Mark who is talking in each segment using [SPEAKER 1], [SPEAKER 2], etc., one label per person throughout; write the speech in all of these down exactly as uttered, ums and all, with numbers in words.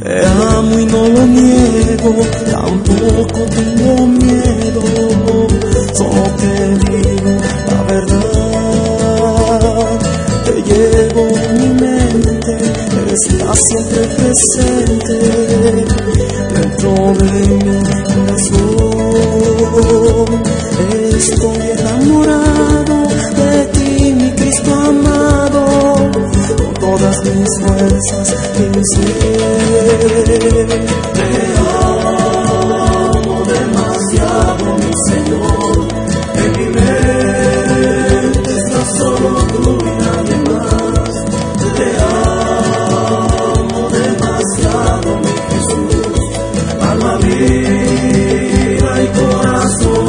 [SPEAKER 1] Te amo y no lo niego, tampoco tengo miedo. Solo te digo la verdad. Te llevo en mi mente, estás siempre presente dentro de mi corazón. Estoy enamorado de ti, mi Cristo amado, con todas mis fuerzas y mi ser. Te amo demasiado, mi Señor. En mi mente estás solo tú y nadie más. Te amo demasiado, mi Jesús, alma, vida y corazón.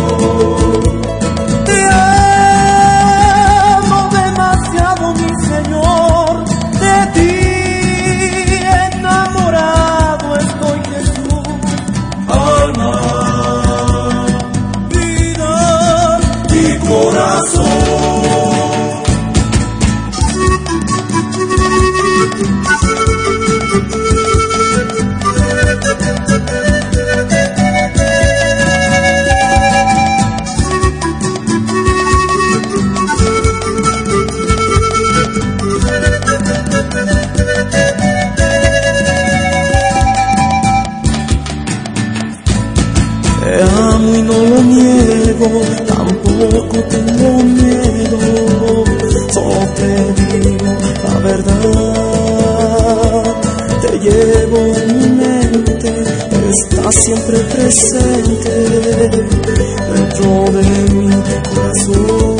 [SPEAKER 1] Te amo y no lo niego, tampoco tengo miedo. Solo te digo la verdad. Te llevo en mi mente, estás siempre presente dentro de mi corazón.